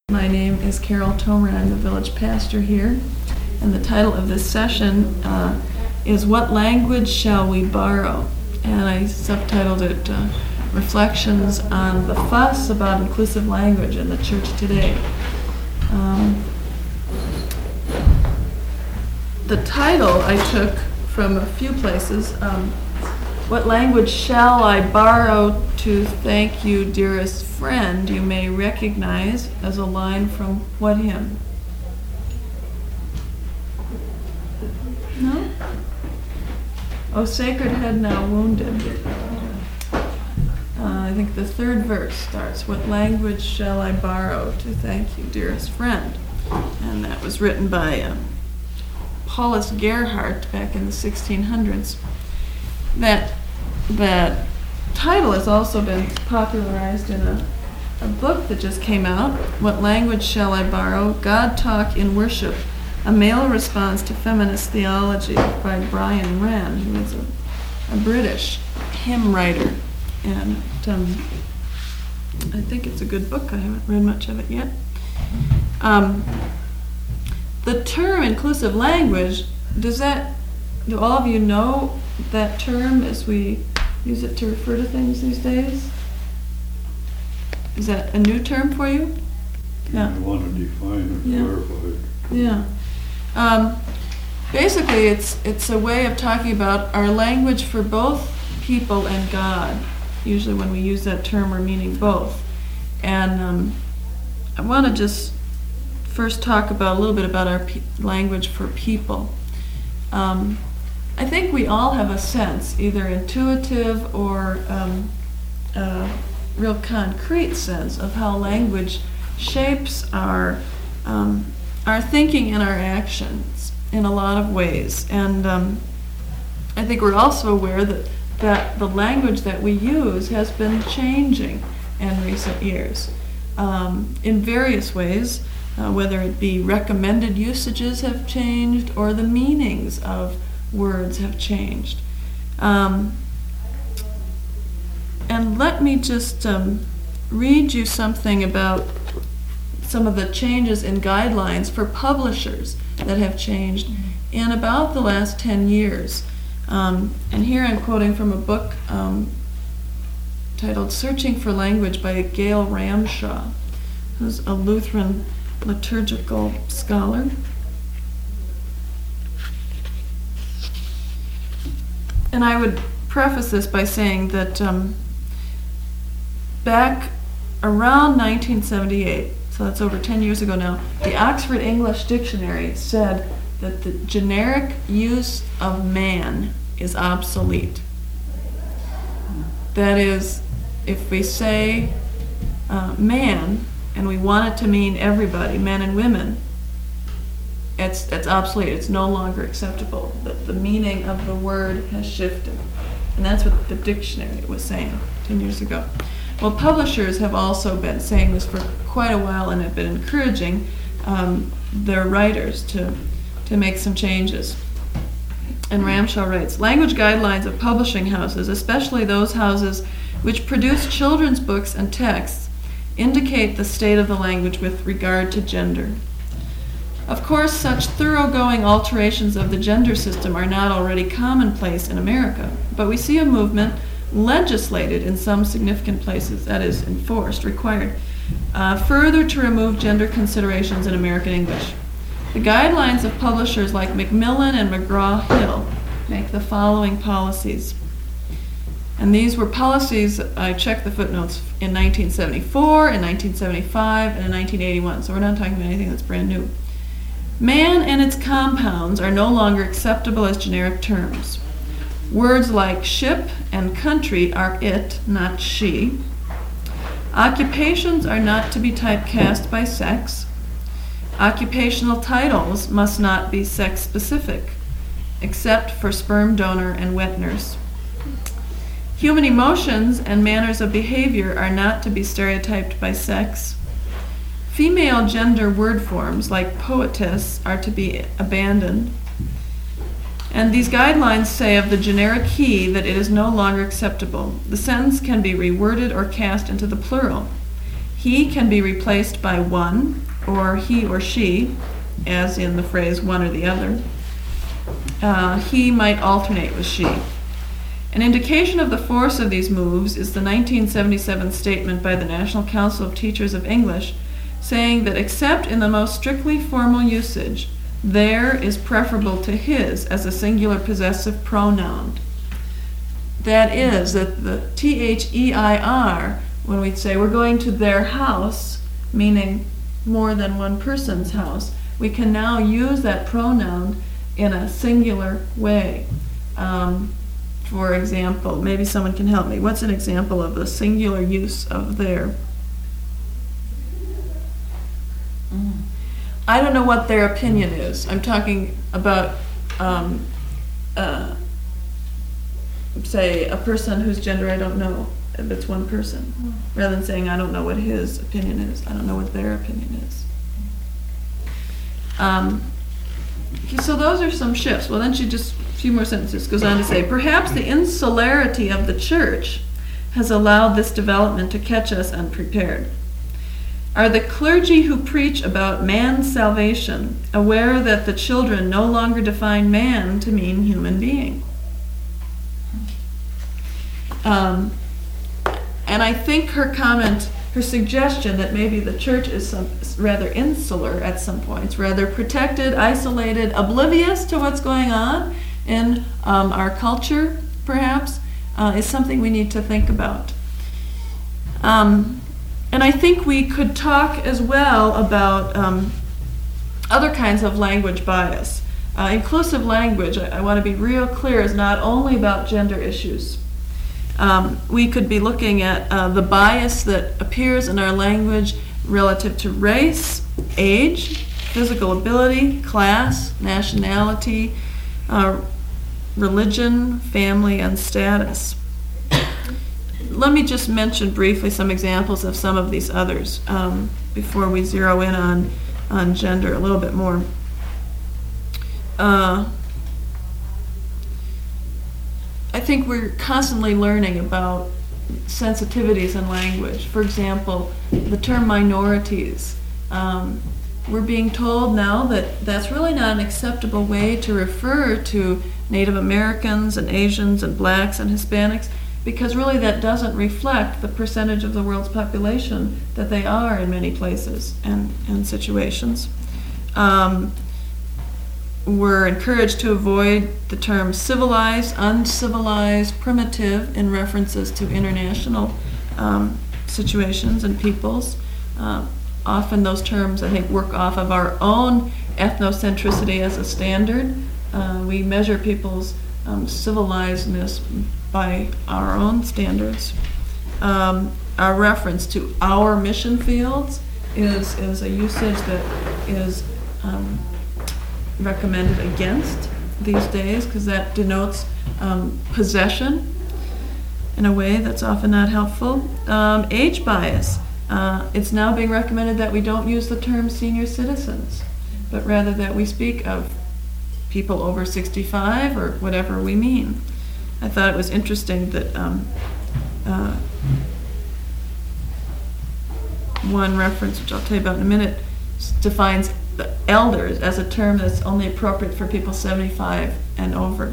My name is Carol Tomer. I'm the village pastor here, and the title of this session is What Language Shall We Borrow? And I subtitled it Reflections on the Fuss About Inclusive Language in the Church Today. The title I took from a few places. What language shall I borrow to thank you, dearest friend? You may recognize as a line from what hymn? No? Oh, sacred head now wounded. I think the third verse starts, what language shall I borrow to thank you, dearest friend? And that was written by Paulus Gerhardt back in the 1600s. That title has also been popularized in a book that just came out, What Language Shall I Borrow? God Talk in Worship, a Male Response to Feminist Theology by Brian Wren, who is a British hymn writer. And I think it's a good book. I haven't read much of it yet. The term inclusive language, do all of you know that term as we use it to refer to things these days? Is that a new term for you? Yeah. I want to define or clarify it. Yeah. Basically, it's a way of talking about our language for both people and God. Usually when we use that term, we're meaning both. And I want to just first talk about a little bit about our language for people. I think we all have a sense, either intuitive or a real concrete sense of how language shapes our thinking and our actions in a lot of ways. And I think we're also aware that the language that we use has been changing in recent years in various ways, whether it be recommended usages have changed or the meanings of words have changed. And let me just read you something about some of the changes in guidelines for publishers that have changed in about the last 10 years. And here I'm quoting from a book titled Searching for Language by Gail Ramshaw, who's a Lutheran liturgical scholar. And I would preface this by saying that back around 1978, so that's over 10 years ago now, the Oxford English Dictionary said that the generic use of man is obsolete. That is, if we say man and we want it to mean everybody, men and women, it's obsolete. It's no longer acceptable. The meaning of the word has shifted. And that's what the dictionary was saying 10 years ago. Well, publishers have also been saying this for quite a while and have been encouraging their writers to make some changes. And Ramshaw writes, language guidelines of publishing houses, especially those houses which produce children's books and texts, indicate the state of the language with regard to gender. Of course, such thoroughgoing alterations of the gender system are not already commonplace in America, but we see a movement legislated in some significant places, that is, enforced, required, further to remove gender considerations in American English. The guidelines of publishers like Macmillan and McGraw-Hill make the following policies. And these were policies, I checked the footnotes, in 1974, in 1975, and in 1981, so we're not talking about anything that's brand new. Man and its compounds are no longer acceptable as generic terms. Words like ship and country are it, not she. Occupations are not to be typecast by sex. Occupational titles must not be sex-specific, except for sperm donor and wet nurse. Human emotions and manners of behavior are not to be stereotyped by sex. Female gender word forms, like poetess, are to be abandoned. And these guidelines say of the generic he that it is no longer acceptable. The sentence can be reworded or cast into the plural. He can be replaced by one, or he or she, as in the phrase one or the other. He might alternate with she. An indication of the force of these moves is the 1977 statement by the National Council of Teachers of English, saying that except in the most strictly formal usage, their is preferable to his as a singular possessive pronoun. That is, that the THEIR, when we say we're going to their house, meaning more than one person's house, we can now use that pronoun in a singular way. For example, maybe someone can help me. What's an example of the singular use of their? I don't know what their opinion is. I'm talking about, say, a person whose gender I don't know, if it's one person, rather than saying I don't know what his opinion is. I don't know what their opinion is. So those are some shifts. Well, then she just, a few more sentences, goes on to say, perhaps the insularity of the church has allowed this development to catch us unprepared. Are the clergy who preach about man's salvation aware that the children no longer define man to mean human being? And I think her comment, her suggestion that maybe the church is rather insular at some points, rather protected, isolated, oblivious to what's going on in our culture, perhaps, is something we need to think about. And I think we could talk as well about other kinds of language bias. Inclusive language, I want to be real clear, is not only about gender issues. We could be looking at the bias that appears in our language relative to race, age, physical ability, class, nationality, religion, family, and status. Let me just mention briefly some examples of some of these others before we zero in on gender a little bit more. I think we're constantly learning about sensitivities in language. For example, the term minorities. We're being told now that that's really not an acceptable way to refer to Native Americans and Asians and blacks and Hispanics, because really that doesn't reflect the percentage of the world's population that they are in many places and situations. We're encouraged to avoid the term civilized, uncivilized, primitive in references to international situations and peoples. Often those terms, I think, work off of our own ethnocentricity as a standard. We measure people's civilizedness by our own standards. Our reference to our mission fields is a usage that is recommended against these days, because that denotes possession in a way that's often not helpful. Age bias. It's now being recommended that we don't use the term senior citizens, but rather that we speak of people over 65 or whatever we mean. I thought it was interesting that one reference, which I'll tell you about in a minute, defines the elders as a term that's only appropriate for people 75 and over.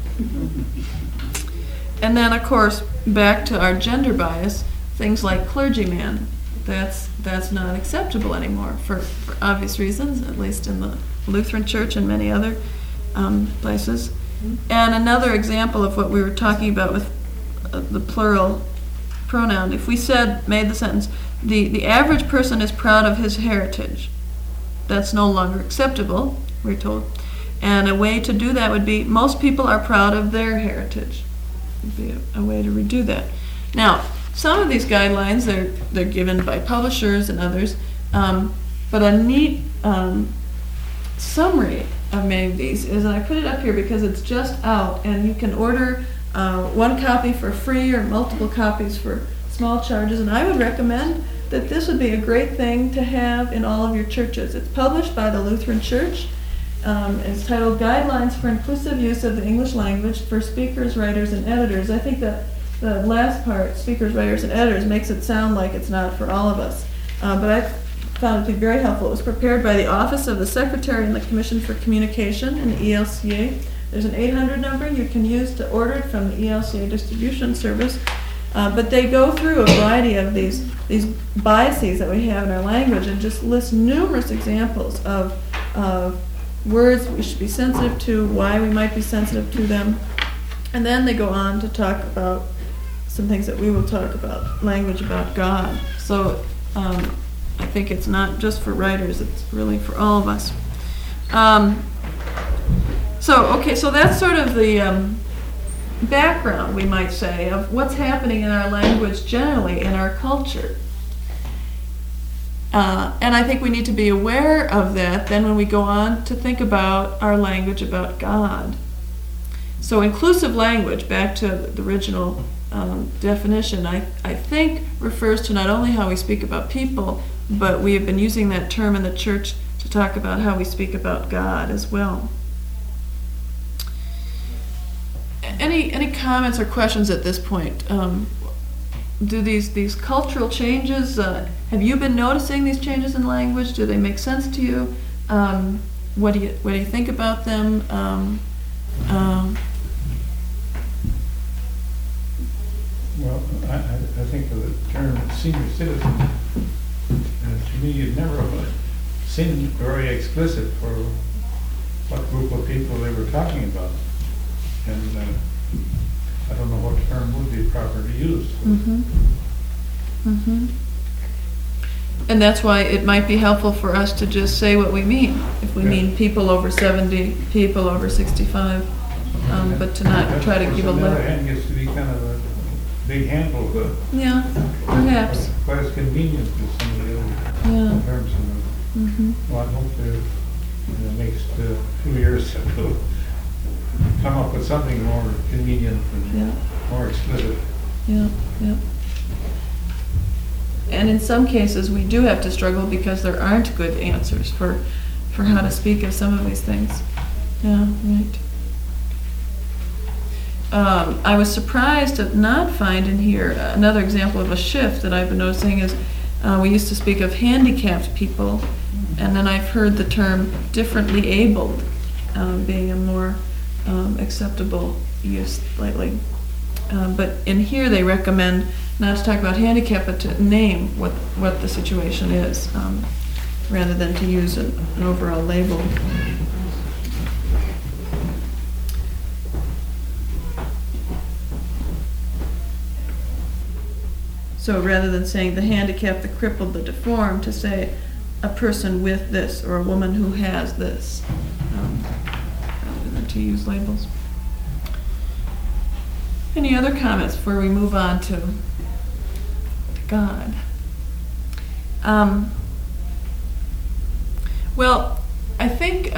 And then, of course, back to our gender bias, things like clergyman. That's not acceptable anymore for obvious reasons, at least in the Lutheran Church and many other places. And another example of what we were talking about with the plural pronoun, if we made the sentence, the average person is proud of his heritage, that's no longer acceptable, we're told. And a way to do that would be, most people are proud of their heritage. Would be a way to redo that. Now, some of these guidelines, they're given by publishers and others, but a neat summary of many of these is, and I put it up here because it's just out, and you can order one copy for free or multiple copies for small charges, and I would recommend that this would be a great thing to have in all of your churches. It's published by the Lutheran Church. It's titled Guidelines for Inclusive Use of the English Language for Speakers, Writers, and Editors. I think that the last part, speakers, writers, and editors, makes it sound like it's not for all of us. but I found it to be very helpful. It was prepared by the Office of the Secretary and the Commission for Communication in the ELCA. There's an 800 number you can use to order it from the ELCA distribution service. But they go through a variety of these biases that we have in our language and just list numerous examples of words we should be sensitive to, why we might be sensitive to them. And then they go on to talk about some things that we will talk about, language about God. So I think it's not just for writers, it's really for all of us. So that's sort of the background, we might say, of what's happening in our language generally, in our culture. And I think we need to be aware of that then when we go on to think about our language about God. So inclusive language, back to the original definition, I think refers to not only how we speak about people, but we have been using that term in the church to talk about how we speak about God as well. Any comments or questions at this point? Do these cultural changes, have you been noticing these changes in language? Do they make sense to you? What do you think about them? Well, I think of the term senior citizen, and to me, you'd never have seen very explicit for what group of people they were talking about. And I don't know what term would be proper to use. Mm-hmm. Mm-hmm. And that's why it might be helpful for us to just say what we mean. If we mean people over 70, people over 65, but to not try to give a label. On the other label. hand, gets to be kind of a big handle, Yeah, perhaps. Quite as convenient as some of the other terms. Mm-hmm. Well, I hope that in the next few years we'll come up with something more convenient and more explicit. Yeah. And in some cases, we do have to struggle because there aren't good answers for how to speak of some of these things. Yeah, right. I was surprised to not find in here another example of a shift that I've been noticing is we used to speak of handicapped people, and then I've heard the term differently abled being a more acceptable use lately. But in here they recommend not to talk about handicap, but to name what the situation is, rather than to use an overall label. So rather than saying the handicapped, the crippled, the deformed, to say a person with this or a woman who has this, rather than to use labels. Any other comments before we move on to God? Well, I think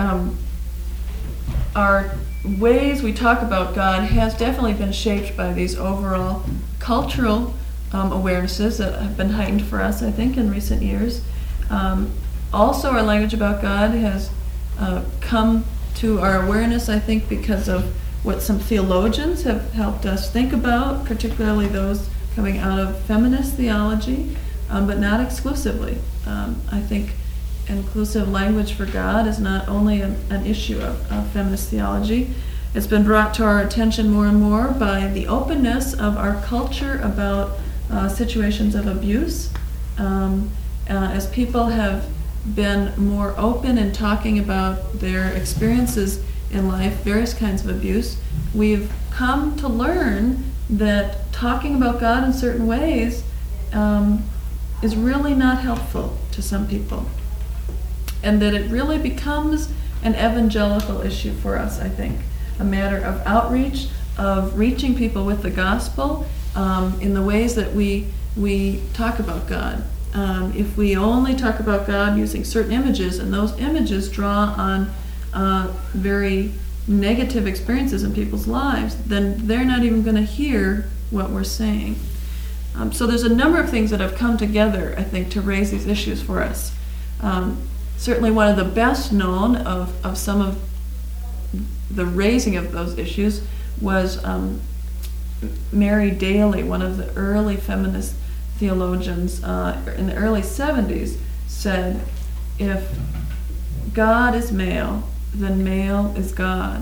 our ways we talk about God has definitely been shaped by these overall cultural awarenesses that have been heightened for us, I think, in recent years. Also, our language about God has come to our awareness, I think, because of what some theologians have helped us think about, particularly those coming out of feminist theology, but not exclusively. I think inclusive language for God is not only an issue of feminist theology. It's been brought to our attention more and more by the openness of our culture about situations of abuse. As people have been more open in talking about their experiences in life, various kinds of abuse, we've come to learn that talking about God in certain ways is really not helpful to some people, and that it really becomes an evangelical issue for us, I think, a matter of outreach, of reaching people with the gospel in the ways that we talk about God. If we only talk about God using certain images, and those images draw on very negative experiences in people's lives, then they're not even going to hear what we're saying. So there's a number of things that have come together, I think, to raise these issues for us. Certainly one of the best known of some of the raising of those issues was Mary Daly, one of the early feminist theologians in the early 70s said, if God is male, then male is God.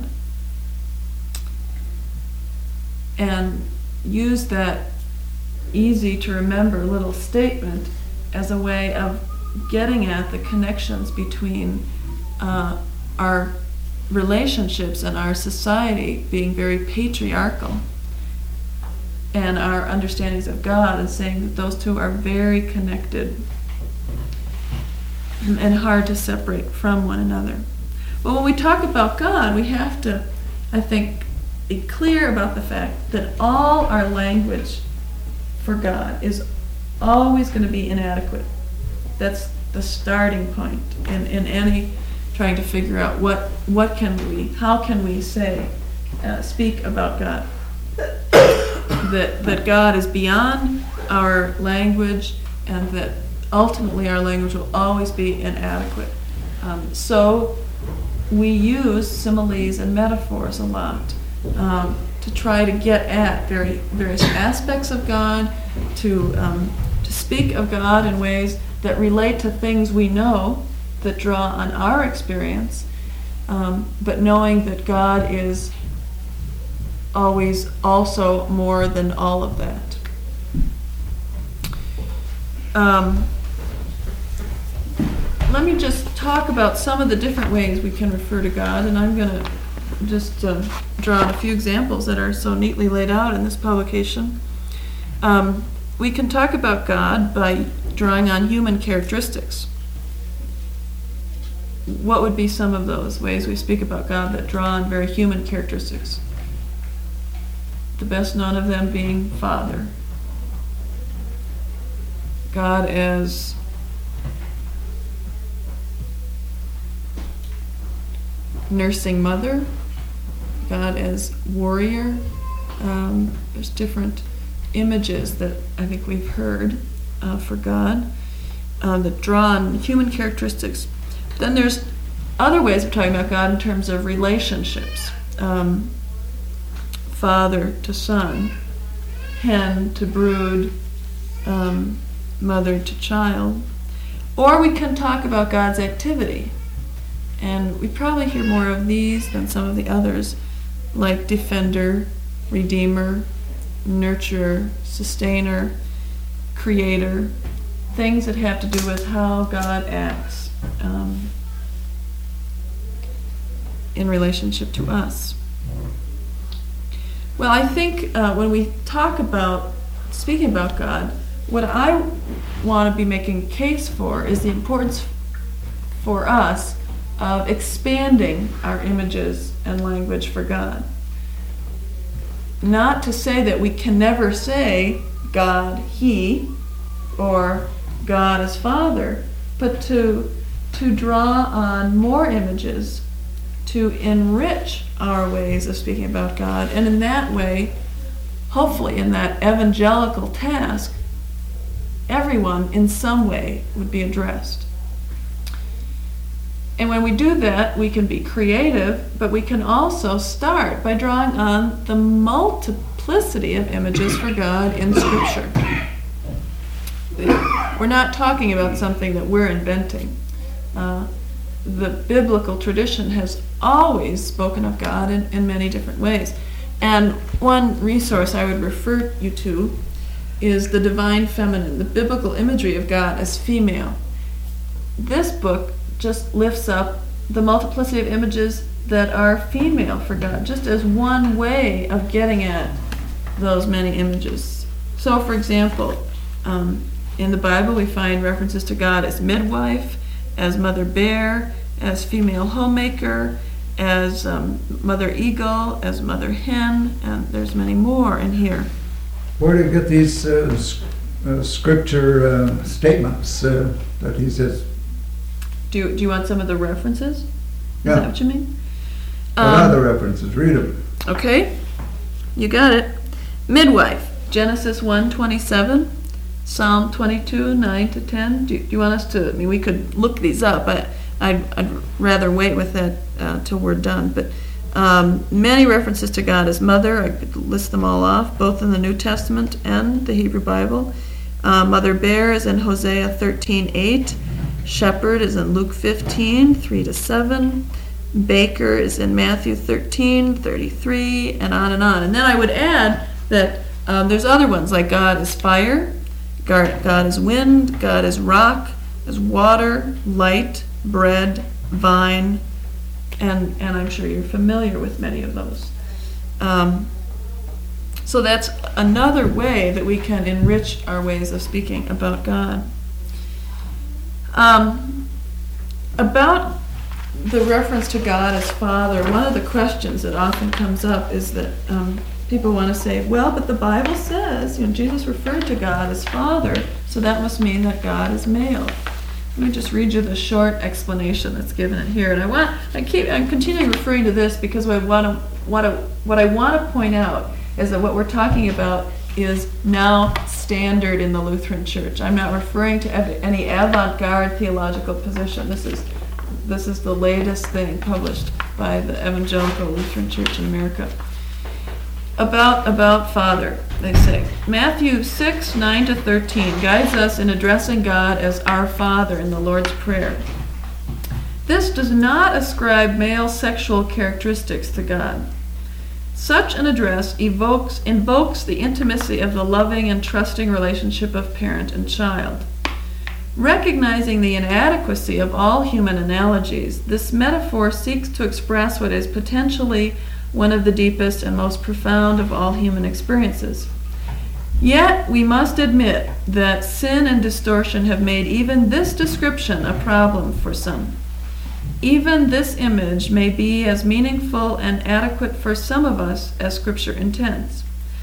And used that easy to remember little statement as a way of getting at the connections between our relationships and our society being very patriarchal, and our understandings of God, and saying that those two are very connected and hard to separate from one another. But when we talk about God, we have to, I think, be clear about the fact that all our language for God is always going to be inadequate. That's the starting point in any trying to figure out how can we say, speak about God. That God is beyond our language, and that ultimately our language will always be inadequate. So we use similes and metaphors a lot to try to get at various aspects of God, to speak of God in ways that relate to things we know, that draw on our experience, but knowing that God is always also more than all of that. Let me just talk about some of the different ways we can refer to God, and I'm going to just draw on a few examples that are so neatly laid out in this publication. We can talk about God by drawing on human characteristics. What would be some of those ways we speak about God that draw on very human characteristics? The best known of them being Father. God as nursing mother. God as warrior. There's different images that I think we've heard for God that draw on human characteristics. Then there's other ways of talking about God in terms of relationships. Father to son, hen to brood, mother to child. Or we can talk about God's activity. And we probably hear more of these than some of the others, like defender, redeemer, nurturer, sustainer, creator, things that have to do with how God acts in relationship to us. Well, I think when we talk about speaking about God, what I want to be making a case for is the importance for us of expanding our images and language for God. Not to say that we can never say God, He, or God as Father, but to draw on more images to enrich our ways of speaking about God, and in that way, hopefully in that evangelical task, everyone in some way would be addressed. And when we do that, we can be creative, but we can also start by drawing on the multiplicity of images for God in Scripture. We're not talking about something that we're inventing. The biblical tradition has always spoken of God in many different ways. And one resource I would refer you to is The Divine Feminine, the biblical imagery of God as female. This book just lifts up the multiplicity of images that are female for God, just as one way of getting at those many images. So, for example, in the Bible we find references to God as midwife, as mother bear, as female homemaker, as mother eagle, as mother hen, and there's many more in here. Where do you get these scripture statements that he says? Do you want some of the references? Is Yeah. that what you mean? What are the references? Read them. Okay, you got it. Midwife, Genesis 1:27, Psalm 22, 9-10. Do you want us to, I mean, we could look these up, but I'd rather wait with that till we're done. But many references to God as mother, I could list them all off, both in the New Testament and the Hebrew Bible. Mother bear is in Hosea 13:8. Shepherd is in Luke 15:3-7. Baker is in Matthew 13:33, and on and on. And then I would add that there's other ones, like God is fire, God is wind, God is rock, is water, light, bread, vine, and I'm sure you're familiar with many of those. So that's another way that we can enrich our ways of speaking about God. About the reference to God as Father, one of the questions that often comes up is that people want to say, well, but the Bible says, Jesus referred to God as Father, so that must mean that God is male. Let me just read you the short explanation that's given in here. And I'm continuing referring to this because what I want to point out is that what we're talking about is now standard in the Lutheran Church. I'm not referring to any avant-garde theological position. This is the latest thing published by the Evangelical Lutheran Church in America. About Father, they say. Matthew 6:9-13 guides us in addressing God as our Father in the Lord's Prayer. This does not ascribe male sexual characteristics to God. Such an address invokes the intimacy of the loving and trusting relationship of parent and child. Recognizing the inadequacy of all human analogies, this metaphor seeks to express what is potentially one of the deepest and most profound of all human experiences. Yet, we must admit that sin and distortion have made even this description a problem for some. Even this image may be as meaningful and adequate for some of us as Scripture intends.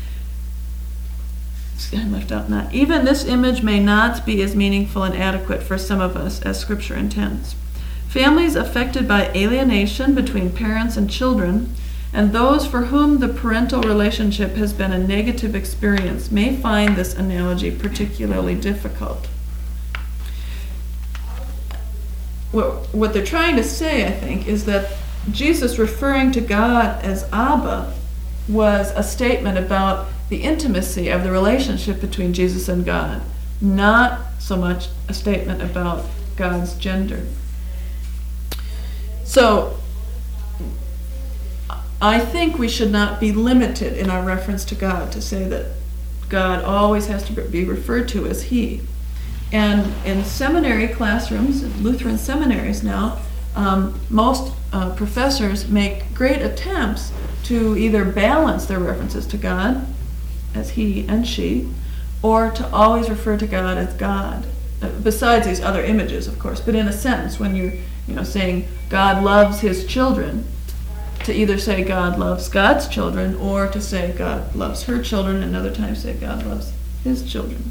I left out not. Even this image may not be as meaningful and adequate for some of us as Scripture intends. Families affected by alienation between parents and children, and those for whom the parental relationship has been a negative experience, may find this analogy particularly difficult. What they're trying to say, I think, is that Jesus referring to God as Abba was a statement about the intimacy of the relationship between Jesus and God, not so much a statement about God's gender. So, I think we should not be limited in our reference to God to say that God always has to be referred to as He. And in seminary classrooms, Lutheran seminaries now, most professors make great attempts to either balance their references to God as He and She, or to always refer to God as God, besides these other images, of course. But in a sentence, when you're saying God loves His children, to either say God loves God's children, or to say God loves her children, and other times say God loves His children.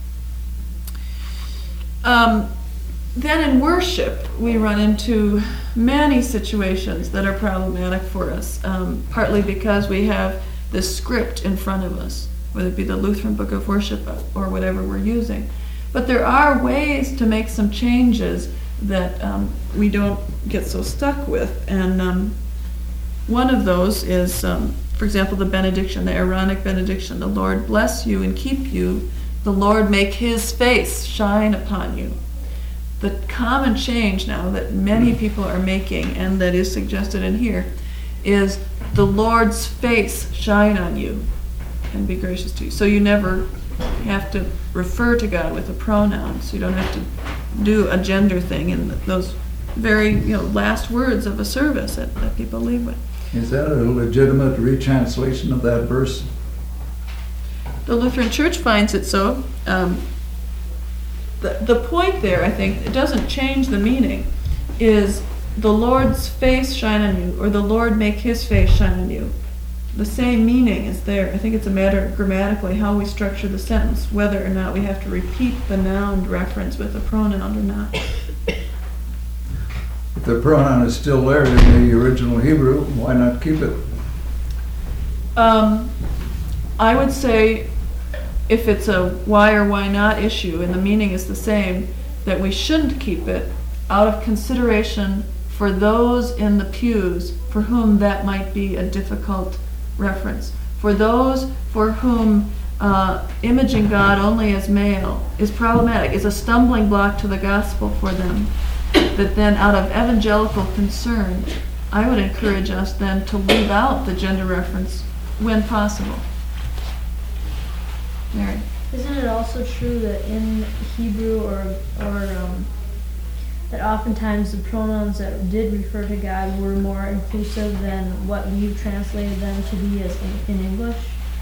Then in worship, we run into many situations that are problematic for us, partly because we have this script in front of us, whether it be the Lutheran Book of Worship or whatever we're using. But there are ways to make some changes that we don't get so stuck with. And one of those is, for example, the benediction, the Aaronic benediction. The Lord bless you and keep you. The Lord make His face shine upon you. The common change now that many people are making, and that is suggested in here, is the Lord's face shine on you and be gracious to you. So you never have to refer to God with a pronoun, so you don't have to do a gender thing in those very last words of a service that people leave with. Is that a legitimate retranslation of that verse? The Lutheran Church finds it so. The point there, I think, it doesn't change the meaning, is the Lord's face shine on you, or the Lord make His face shine on you. The same meaning is there. I think it's a matter of grammatically how we structure the sentence, whether or not we have to repeat the noun reference with a pronoun or not. If the pronoun is still there in the original Hebrew, why not keep it? I would say if it's a why or why not issue and the meaning is the same, that we shouldn't keep it out of consideration for those in the pews for whom that might be a difficult reference. For those for whom imaging God only as male is problematic, is a stumbling block to the gospel for them. That then out of evangelical concern, I would encourage us then to leave out the gender reference when possible. Mary? Isn't it also true that in Hebrew or that oftentimes the pronouns that did refer to God were more inclusive than what we've translated them to be as in English?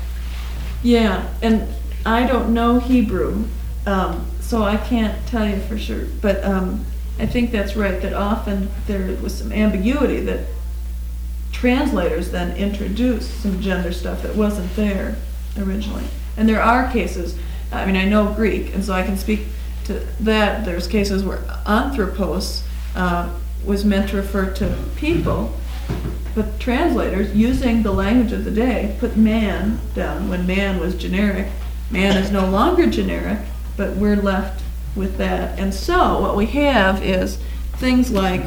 Yeah, and I don't know Hebrew, so I can't tell you for sure. But I think that's right, that often there was some ambiguity that translators then introduced some gender stuff that wasn't there originally. And there are cases, I mean, I know Greek, and so I can speak to that. There's cases where anthropos was meant to refer to people, but translators, using the language of the day, put man down when man was generic. Man is no longer generic, but we're left with that. And so what we have is things like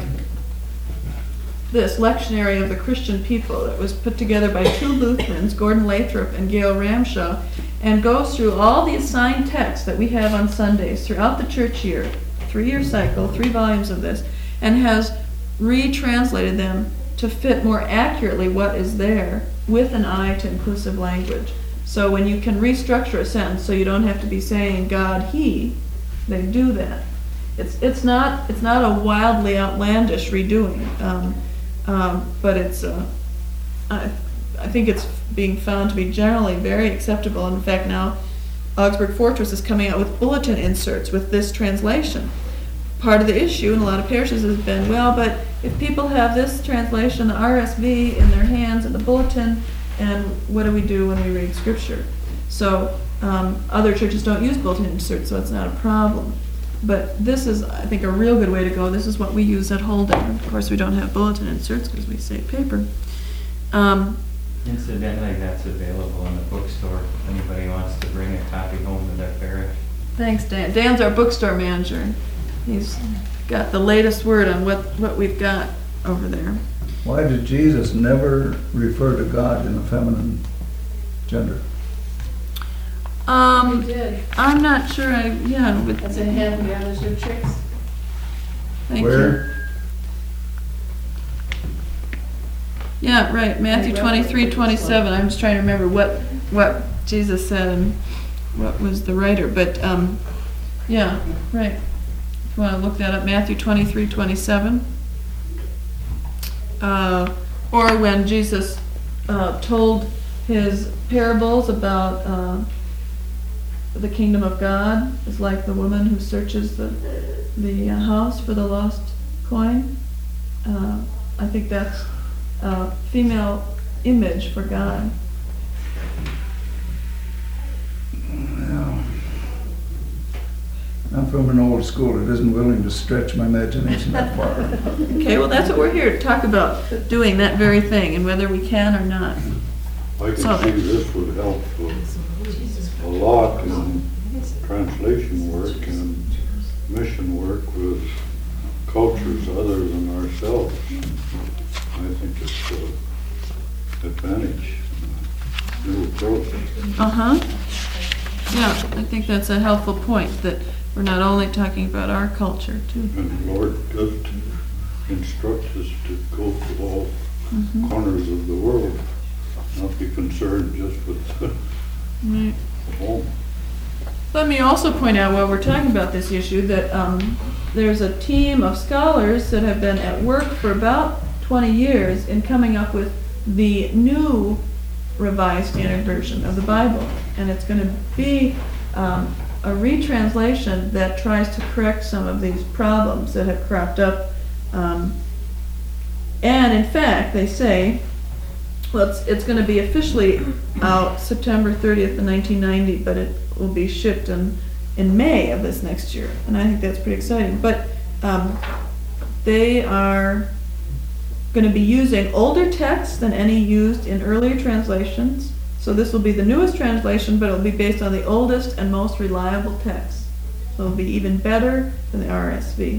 this lectionary of the Christian people that was put together by two Lutherans, Gordon Lathrop and Gail Ramshaw, and goes through all the assigned texts that we have on Sundays throughout the church year, 3-year cycle, 3 volumes of this, and has retranslated them to fit more accurately what is there with an eye to inclusive language. So when you can restructure a sentence so you don't have to be saying God, he, they do that. It's not a wildly outlandish redoing, but it's I think it's being found to be generally very acceptable. In fact, now Augsburg Fortress is coming out with bulletin inserts with this translation. Part of the issue in a lot of parishes has been, well, but if people have this translation, the RSV, in their hands and the bulletin, and what do we do when we read Scripture? So other churches don't use bulletin inserts, so it's not a problem. But this is, I think, a real good way to go. This is what we use at Holden. Of course, we don't have bulletin inserts because we save paper. Incidentally, that's available in the bookstore if anybody wants to bring a copy home to their parish. Thanks, Dan. Dan's our bookstore manager. He's got the latest word on what we've got over there. Why did Jesus never refer to God in a feminine gender? He did. I'm not sure. But That's in Heaven, Gathers Your Chicks. thank you. Where? Yeah, right. Matthew 23:27. I'm just trying to remember what Jesus said and what was the writer. But yeah, right. If you want to look that up, Matthew 23:27. Or when Jesus told his parables about the kingdom of God is like the woman who searches the house for the lost coin. I think that's a female image for God. Well, I'm from an old school that isn't willing to stretch my imagination that far. Okay, well, that's what we're here to talk about, doing that very thing, and whether we can or not. I can So- see this would help a lot in translation work and mission work with cultures other than ourselves. I think it's an advantage, new approach. Yeah, I think that's a helpful point, that we're not only talking about our culture, too. And the Lord does instruct us to go to all corners of the world, not be concerned just with Right. home. Let me also point out, while we're talking about this issue, that there's a team of scholars that have been at work for about 20 years in coming up with the new Revised Standard Version of the Bible. And it's going to be a retranslation that tries to correct some of these problems that have cropped up. And in fact, they say, well, it's going to be officially out September 30th of 1990, but it will be shipped in May of this next year. And I think that's pretty exciting. But they are going to be using older texts than any used in earlier translations. So this will be the newest translation, but it will be based on the oldest and most reliable text. So it'll be even better than the RSV.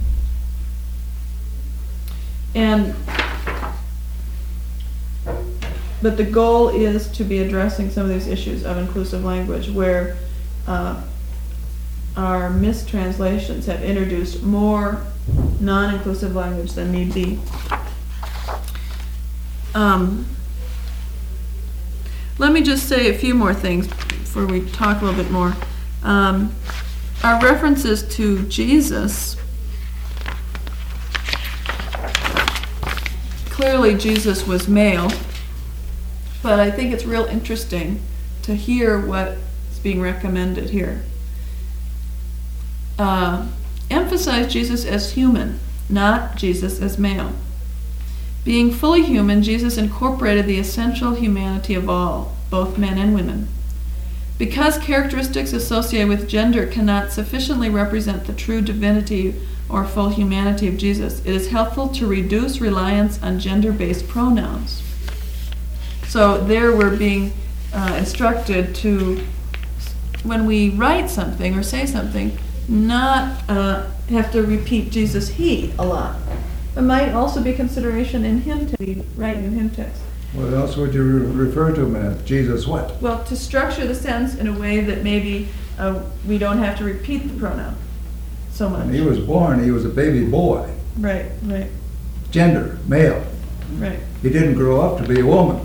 And but the goal is to be addressing some of these issues of inclusive language where our mistranslations have introduced more non-inclusive language than need be. Let me just say a few more things before we talk a little bit more. Our references to Jesus, clearly Jesus was male, but I think it's real interesting to hear what's being recommended here. Emphasize Jesus as human, not Jesus as male. Being fully human, Jesus incorporated the essential humanity of all, both men and women. Because characteristics associated with gender cannot sufficiently represent the true divinity or full humanity of Jesus, it is helpful to reduce reliance on gender-based pronouns. So there we're being instructed to, when we write something or say something, not have to repeat Jesus, he a lot. It might also be consideration in hymn text, we write in hymn text. What else would you refer to him as? Jesus what? Well, to structure the sentence in a way that maybe we don't have to repeat the pronoun so much. When he was born, he was a baby boy. Right, right, Gender, male. right. He didn't grow up to be a woman.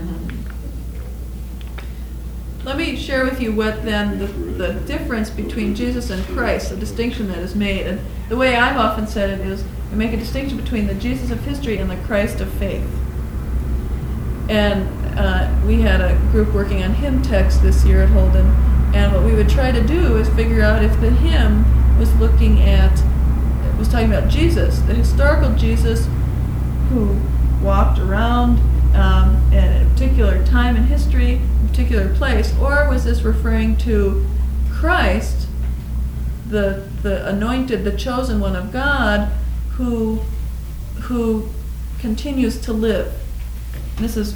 Let me share with you what then the difference between Jesus and Christ, the distinction that is made. And the way I've often said it is, we make a distinction between the Jesus of history and the Christ of faith. And we had a group working on hymn text this year at Holden, and what we would try to do is figure out if the hymn was talking about Jesus, the historical Jesus who walked around at a particular time in history, a particular place, or was this referring to Christ, the anointed, the chosen one of God, who continues to live. This is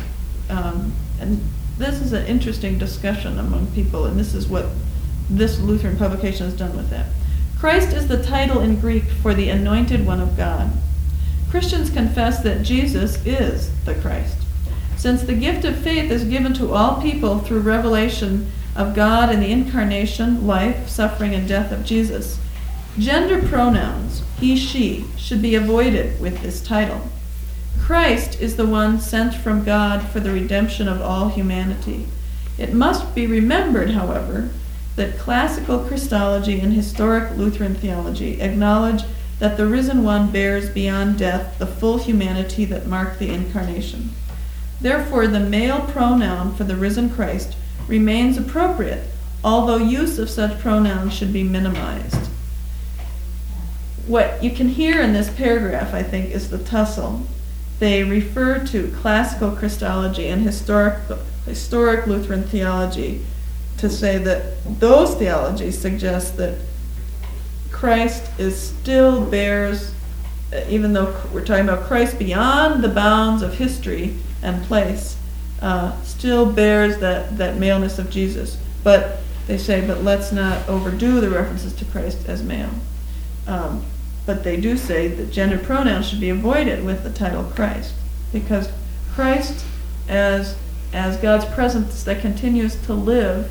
an interesting discussion among people, and this is what this Lutheran publication has done with that. Christ is the title in Greek for the anointed one of God. Christians confess that Jesus is the Christ. Since the gift of faith is given to all people through revelation of God in the incarnation, life, suffering, and death of Jesus, gender pronouns, he, she, should be avoided with this title. Christ is the one sent from God for the redemption of all humanity. It must be remembered, however, that classical Christology and historic Lutheran theology acknowledge that the risen one bears beyond death the full humanity that marked the incarnation. Therefore, the male pronoun for the risen Christ remains appropriate, although use of such pronouns should be minimized. What you can hear in this paragraph, I think, is the tussle. They refer to classical Christology and historic Lutheran theology to say that those theologies suggest that Christ still bears, even though we're talking about Christ beyond the bounds of history and place, still bears that maleness of Jesus. But they say, but let's not overdo the references to Christ as male. But they do say that gender pronouns should be avoided with the title Christ, because Christ, as God's presence that continues to live,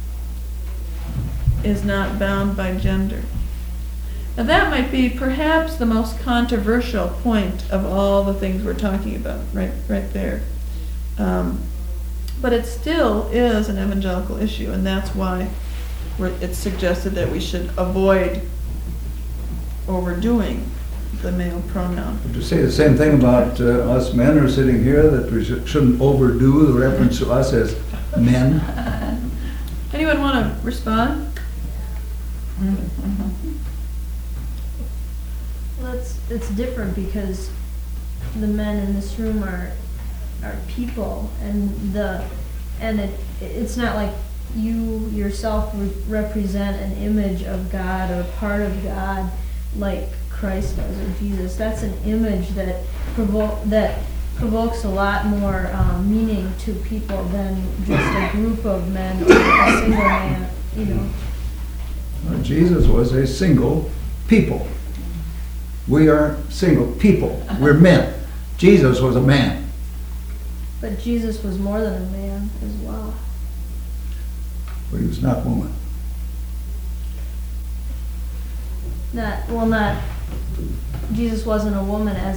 is not bound by gender. Now that might be perhaps the most controversial point of all the things we're talking about, right there. But it still is an evangelical issue, and that's why it's suggested that we should avoid overdoing the male pronoun. Would you say the same thing about us men who are sitting here, that we shouldn't overdo the reference to us as men? Anyone want to respond? Well, it's different because the men in this room are people, and it's not like you yourself represent an image of God or part of God like Christ does or Jesus. That's an image that provokes a lot more meaning to people than just a group of men or a single man, you know. Well, Jesus was a single people. We are single people. We're men. Jesus was a man. But Jesus was more than a man as well. But he was not woman. Jesus wasn't a woman as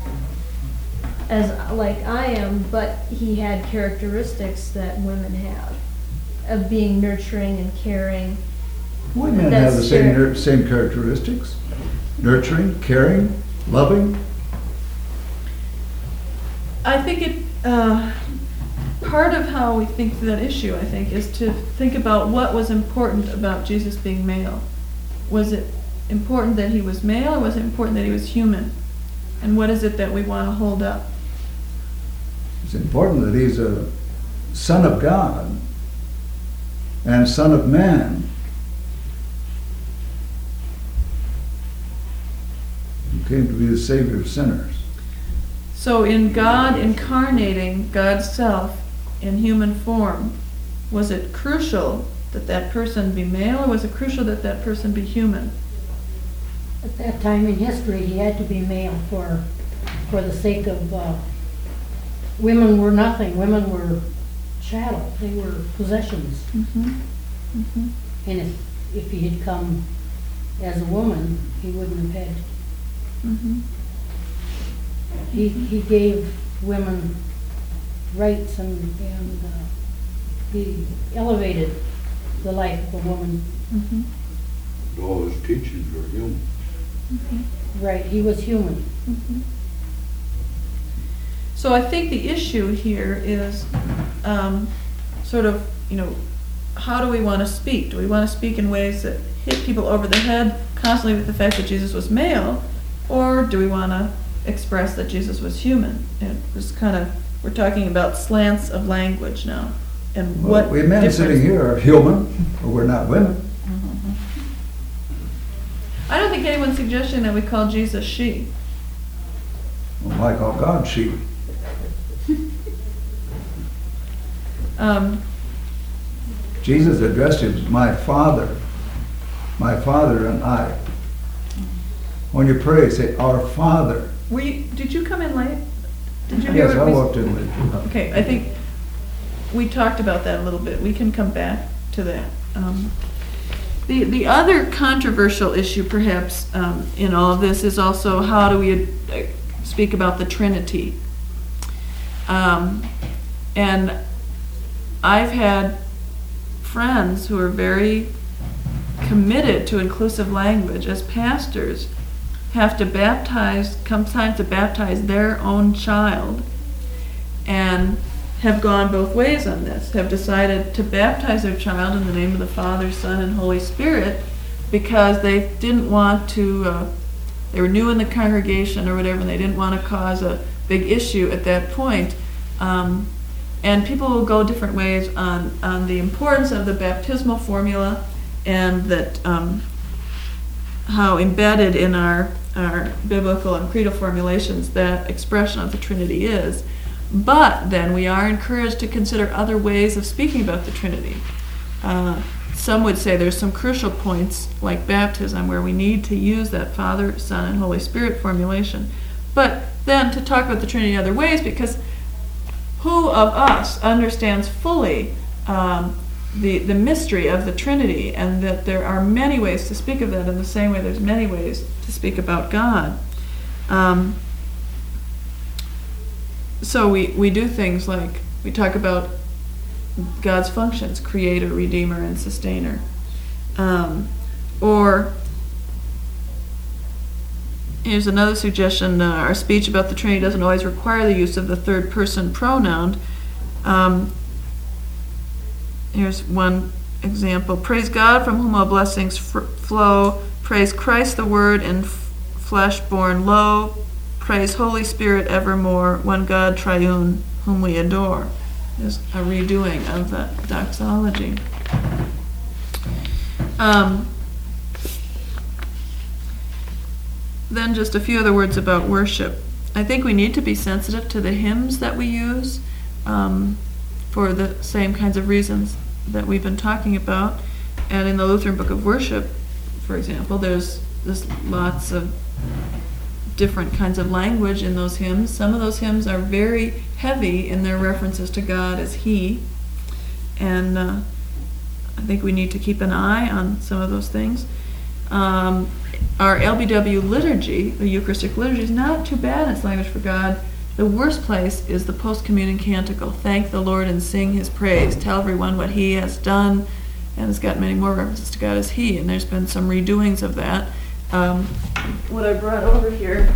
like I am, but he had characteristics that women have, of being nurturing and caring. Women have the same characteristics. Nurturing, caring, loving. I think part of how we think through that issue, I think, is to think about what was important about Jesus being male. Was it important that he was male, or was it important that he was human? And what is it that we want to hold up? It's important that he's a son of God and son of man. He came to be the savior of sinners. So in God incarnating God's self in human form, was it crucial that that person be male, or was it crucial that that person be human? At that time in history, he had to be male for the sake of, women were nothing. Women were chattel. They were possessions. Mm-hmm. Mm-hmm. And if he had come as a woman, he wouldn't have had. Mm-hmm. He gave women rights and he elevated the life of a woman. Mm-hmm. All his teachings were human. Mm-hmm. Right, he was human. Mm-hmm. So I think the issue here is sort of, how do we want to speak? Do we want to speak in ways that hit people over the head constantly with the fact that Jesus was male, or do we want to express that Jesus was human? And it's we're talking about slants of language now. And Well, we men sitting here are human, but we're not women. Mm-hmm. I don't think anyone's suggesting that we call Jesus she. Well, I call God she. Jesus addressed him as my Father and I. When you pray, say, Our Father. Did you come in late? Did you hear Yes, what I we- walked in late. Okay, I think we talked about that a little bit. We can come back to that. The other controversial issue, perhaps, in all of this is also how do we speak about the Trinity? And I've had friends who are very committed to inclusive language as pastors have to come time to baptize their own child, and have gone both ways on this, have decided to baptize their child in the name of the Father, Son, and Holy Spirit because they didn't want to, they were new in the congregation or whatever, and they didn't want to cause a big issue at that point. And people will go different ways on the importance of the baptismal formula, and that how embedded in our biblical and creedal formulations that expression of the Trinity is. But then we are encouraged to consider other ways of speaking about the Trinity. Some would say there's some crucial points like baptism where we need to use that Father, Son, and Holy Spirit formulation. But then to talk about the Trinity in other ways, because who of us understands fully the mystery of the Trinity, and that there are many ways to speak of that in the same way there's many ways to speak about God. So we do things like, we talk about God's functions, creator, redeemer, and sustainer. Or here's another suggestion, our speech about the Trinity doesn't always require the use of the third person pronoun. Here's one example. Praise God from whom all blessings flow. Praise Christ the Word in flesh born low. Praise Holy Spirit evermore, one God triune whom we adore. There's a redoing of the doxology. Then just a few other words about worship. I think we need to be sensitive to the hymns that we use for the same kinds of reasons that we've been talking about. And in the Lutheran Book of Worship, for example, there's lots of different kinds of language in those hymns. Some of those hymns are very heavy in their references to God as He, and I think we need to keep an eye on some of those things. Our LBW liturgy, the Eucharistic liturgy, is not too bad in its language for God. The worst place is the post-communion canticle. Thank the Lord and sing His praise. Tell everyone what He has done. And it's got many more references to God as He, and there's been some redoings of that. What I brought over here,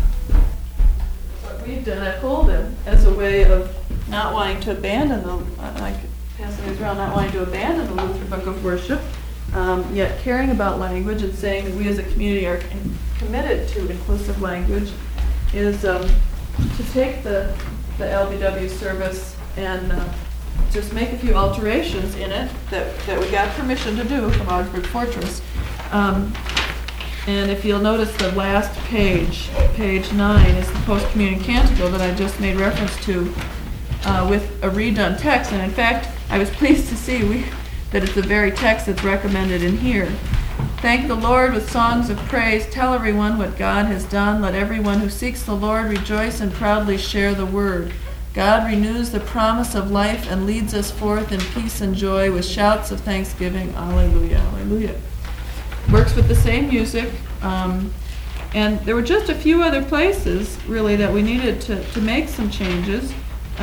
what we've done, I pulled it as a way of not wanting to abandon like Pastor Israel, not wanting to abandon the Lutheran Book of Worship, yet caring about language and saying that we as a community are committed to inclusive language, is to take the LBW service and just make a few alterations in it that we got permission to do from Augsburg Fortress. And if you'll notice the last page, page 9, is the post-communion canticle that I just made reference to with a redone text. And in fact, I was pleased to see that it's the very text that's recommended in here. Thank the Lord with songs of praise. Tell everyone what God has done. Let everyone who seeks the Lord rejoice and proudly share the word. God renews the promise of life and leads us forth in peace and joy with shouts of thanksgiving. Alleluia, alleluia. Works with the same music. And there were just a few other places, really, that we needed to make some changes.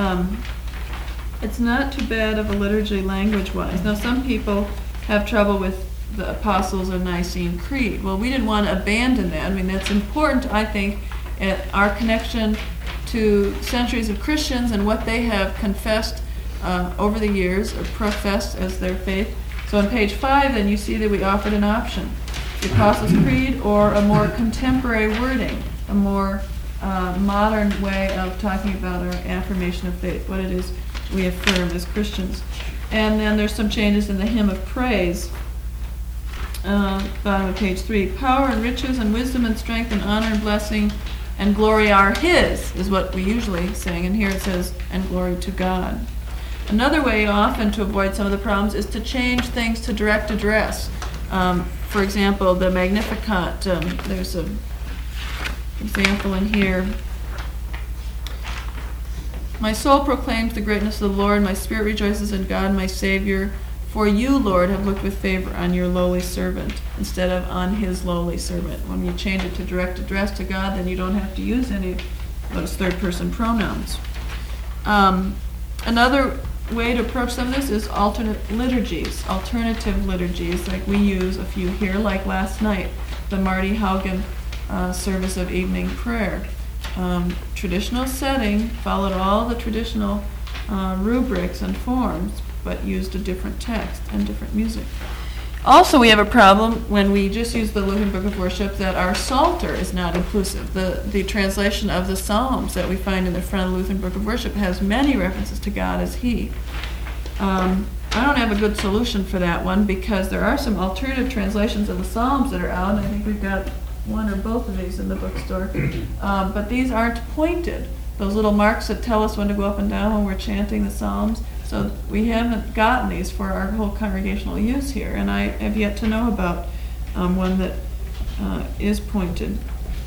It's not too bad of a liturgy language-wise. Now, some people have trouble with the Apostles' of Nicene Creed. Well, we didn't want to abandon that. I mean, that's important, I think, in our connection to centuries of Christians and what they have confessed over the years, or professed as their faith. So on page 5, then, you see that we offered an option: the Apostles' Creed or a more contemporary wording, a more modern way of talking about our affirmation of faith, what it is we affirm as Christians. And then there's some changes in the hymn of praise. Bottom of page 3. Power and riches and wisdom and strength and honor and blessing and glory are His, is what we usually sing. And here it says, and glory to God. Another way often to avoid some of the problems is to change things to direct address. For example, the Magnificat, there's an example in here. My soul proclaims the greatness of the Lord. My spirit rejoices in God, my Savior. For you, Lord, have looked with favor on your lowly servant instead of on His lowly servant. When you change it to direct address to God, then you don't have to use any of those third-person pronouns. Another way to approach some of this is alternate liturgies, alternative liturgies, like we use a few here, like last night, the Marty Haugen service of evening prayer. Traditional setting, followed all the traditional rubrics and forms, but used a different text and different music. Also, we have a problem when we just use the Lutheran Book of Worship that our Psalter is not inclusive. The translation of the Psalms that we find in the front of the Lutheran Book of Worship has many references to God as He. I don't have a good solution for that one because there are some alternative translations of the Psalms that are out, and I think we've got one or both of these in the bookstore. But these aren't pointed. Those little marks that tell us when to go up and down when we're chanting the Psalms. So we haven't gotten these for our whole congregational use here, and I have yet to know about one that is pointed.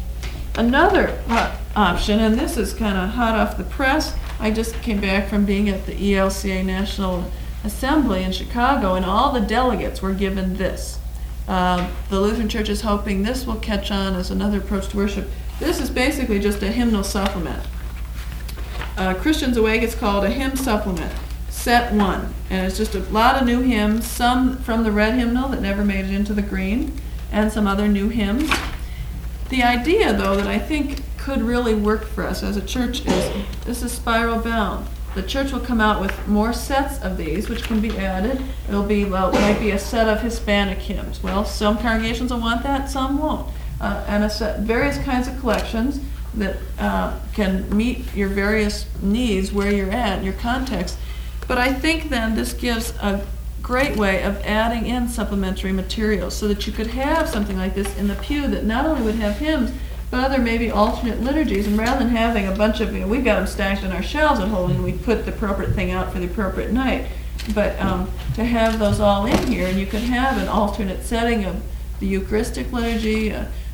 Another option, and this is kind of hot off the press, I just came back from being at the ELCA National Assembly in Chicago, and all the delegates were given this. The Lutheran Church is hoping this will catch on as another approach to worship. This is basically just a hymnal supplement. Christians Awake, it's called a hymn supplement. Set 1, and it's just a lot of new hymns, some from the red hymnal that never made it into the green, and some other new hymns. The idea, though, that I think could really work for us as a church is this is spiral bound. The church will come out with more sets of these, which can be added. It'll be, well, it might be a set of Hispanic hymns. Well, some congregations will want that, some won't. And a set, various kinds of collections that can meet your various needs where you're at, your context. But I think then this gives a great way of adding in supplementary materials so that you could have something like this in the pew that not only would have hymns, but other maybe alternate liturgies. And rather than having a bunch of, we've got them stacked on our shelves at home and we put the appropriate thing out for the appropriate night. But to have those all in here, and you could have an alternate setting of the Eucharistic liturgy,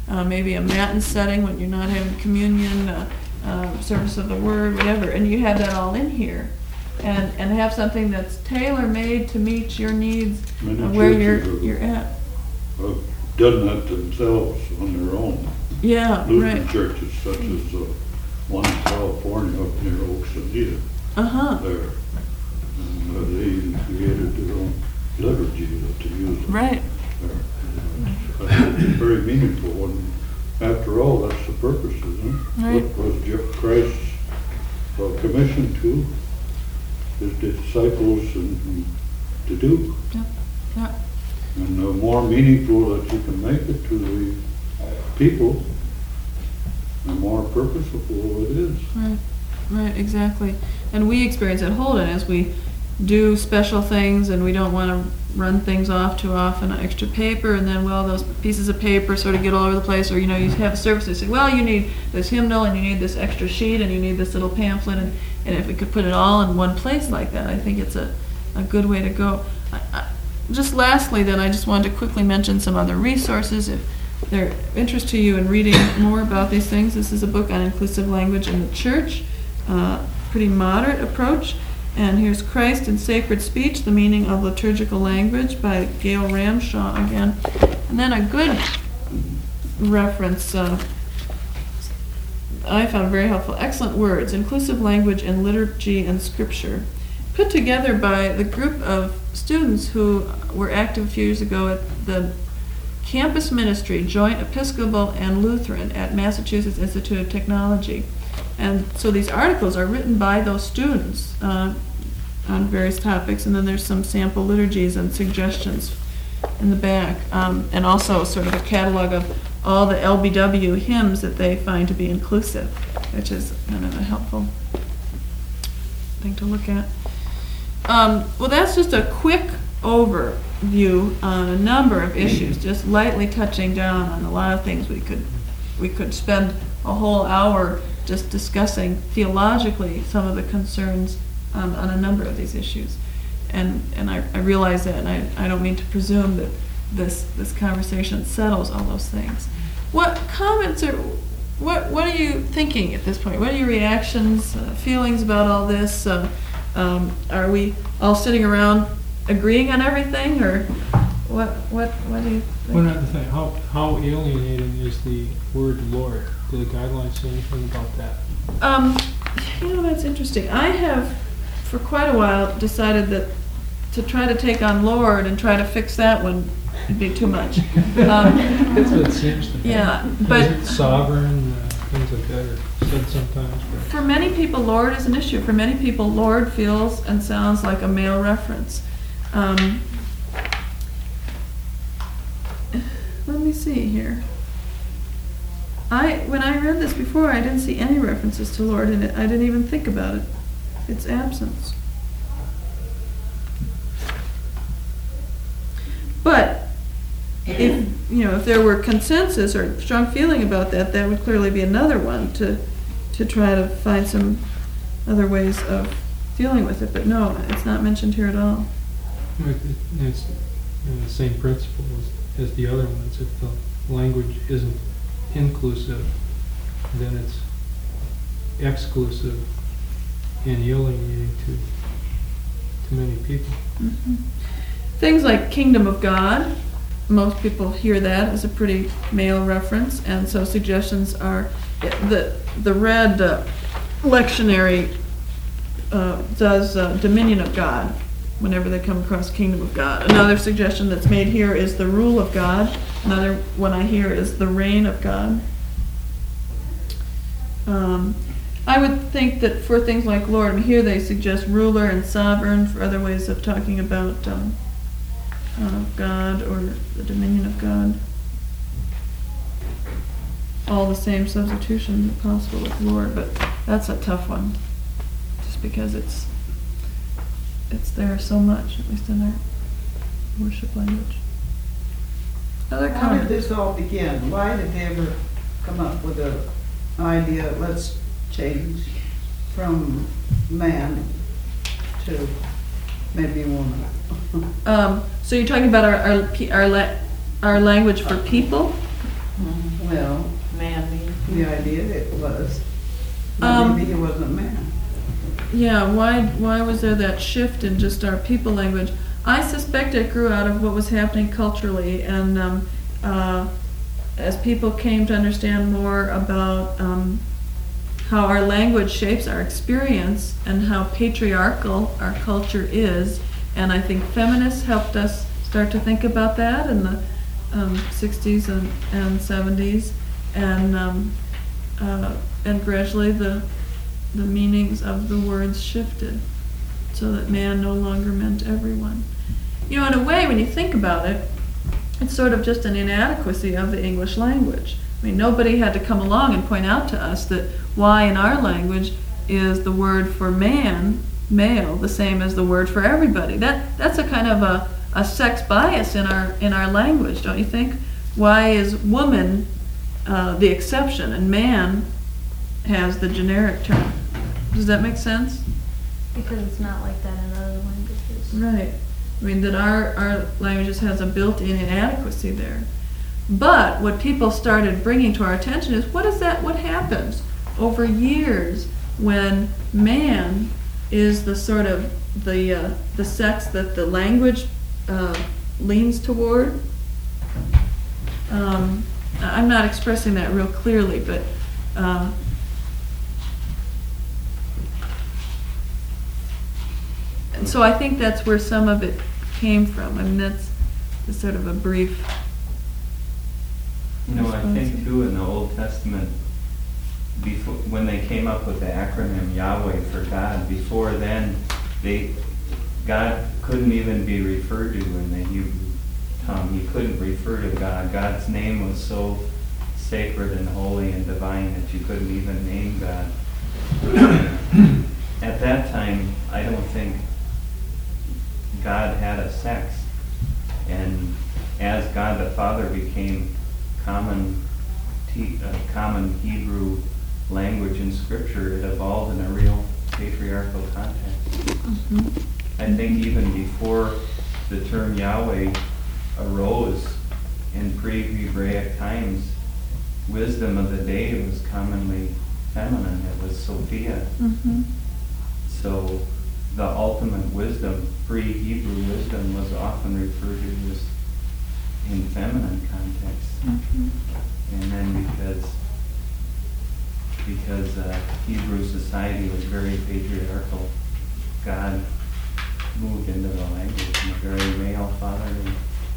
maybe a matin setting when you're not having communion, service of the word, whatever, and you have that all in here. And have something that's tailor-made to meet your needs Many of where churches you're at. have done that themselves on their own. Yeah, Lutheran right. churches such as one in California up near Oksana Uh-huh, there. And they even created their own liturgy that they use right. there. I think it's very meaningful, and after all, that's the purpose, isn't it? Right. What was Christ's commission to his disciples and to do? Yeah, And the more meaningful that you can make it to the people, the more purposeful it is. right, exactly. And we experience at Holden as we do special things and we don't want to run things off too often on extra paper, and then, well, those pieces of paper sort of get all over the place, or, you know, you have a service, they say, well, you need this hymnal and you need this extra sheet and you need this little pamphlet, and if we could put it all in one place like that, I think it's a good way to go. Just lastly, then, I just wanted to quickly mention some other resources if they're of interest to you in reading more about these things. This is a book on inclusive language in the church, pretty moderate approach. And here's Christ in Sacred Speech, The Meaning of Liturgical Language by Gail Ramshaw again. And then a good reference I found very helpful, Excellent Words, Inclusive Language in Liturgy and Scripture, put together by the group of students who were active a few years ago at the campus ministry, Joint Episcopal and Lutheran at Massachusetts Institute of Technology. And so these articles are written by those students on various topics, and then there's some sample liturgies and suggestions in the back, and also sort of a catalog of all the LBW hymns that they find to be inclusive, which is kind of a helpful thing to look at. Well, that's just a quick overview on a number of issues, just lightly touching down on a lot of things. We could spend a whole hour just discussing theologically some of the concerns on a number of these issues. And I realize that, and I don't mean to presume that this conversation settles all those things. What comments what are you thinking at this point? What are your reactions, feelings about all this? Are we all sitting around agreeing on everything, or what do you think? One other thing, how alienating is the word Lord? Do the guidelines say anything about that? That's interesting. I have, for quite a while, decided that to try to take on Lord and try to fix that one would be too much. That's what it seems to be. Yeah, but Is it sovereign, things like that are said sometimes. But for many people, Lord is an issue. For many people, Lord feels and sounds like a male reference. Let me see here. When I read this before, I didn't see any references to Lord in it. I didn't even think about it. Its absence. But if there were consensus or strong feeling about that, that would clearly be another one to try to find some other ways of dealing with it. But no, it's not mentioned here at all. it's the same principle as the other ones. If the language isn't inclusive, then it's exclusive and alienating to many people. Mm-hmm. Things like Kingdom of God, most people hear that as a pretty male reference, and so suggestions are the red lectionary does Dominion of God whenever they come across Kingdom of God. Another suggestion that's made here is the rule of God. Another one I hear is the reign of God. I would think that for things like Lord, here they suggest ruler and sovereign for other ways of talking about God or the dominion of God. All the same substitution possible with Lord, but that's a tough one, just because it's there so much, at least in our worship language. Other How did comments? this all begin? Why did they ever come up with the idea, let's change from man to maybe woman? So you're talking about our language for people? Well, man mean? the idea it was, Um, maybe he wasn't a man. Yeah, why was there that shift in just our people language? I suspect it grew out of what was happening culturally, and as people came to understand more about how our language shapes our experience and how patriarchal our culture is, and I think feminists helped us start to think about that in the 60s and 70s, and gradually the meanings of the words shifted so that man no longer meant everyone. You know, in a way, when you think about it, it's sort of just an inadequacy of the English language. I mean, nobody had to come along and point out to us that why in our language is the word for man, male, the same as the word for everybody. That's a kind of a sex bias in our language, don't you think? Why is woman the exception and man has the generic term? Does that make sense? Because it's not like that in other languages. Right. I mean, that our language just has a built-in inadequacy there. But what people started bringing to our attention is what happens over years when man is the sort of the sex that the language leans toward. I'm not expressing that real clearly, but and so I think that's where some of it came from. I mean, that's sort of a brief. You know, I think too in the Old Testament, before when they came up with the acronym Yahweh for God, before then, God couldn't even be referred to in the Hebrew tongue. You couldn't refer to God. God's name was so sacred and holy and divine that you couldn't even name God. At that time, I don't think God had a sex. And as God the Father became common Hebrew language in Scripture, it evolved in a real patriarchal context. Mm-hmm. I think even before the term Yahweh arose in pre-Hebraic times, wisdom of the day was commonly feminine. It was Sophia. Mm-hmm. So the ultimate wisdom, pre-Hebrew wisdom, was often referred to as in feminine context. Mm-hmm. And then because Hebrew society was very patriarchal, God moved into the language in a very male fatherly.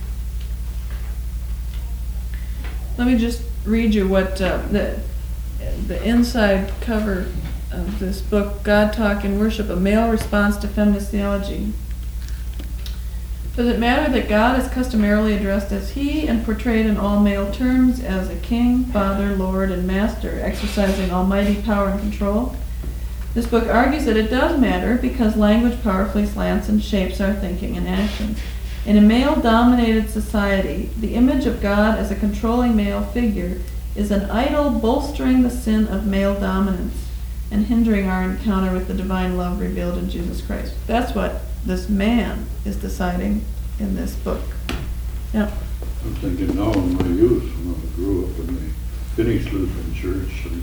Let me just read you what the inside cover of this book, God Talk and Worship, a Male Response to Feminist Theology. Does it matter that God is customarily addressed as he and portrayed in all male terms as a king, father, lord, and master, exercising almighty power and control? This book argues that it does matter because language powerfully slants and shapes our thinking and actions. In a male-dominated society, the image of God as a controlling male figure is an idol bolstering the sin of male dominance and hindering our encounter with the divine love revealed in Jesus Christ. That's what this man is deciding in this book. Yeah. I'm thinking now in my youth, when I grew up in the Finney's Lutheran Church, and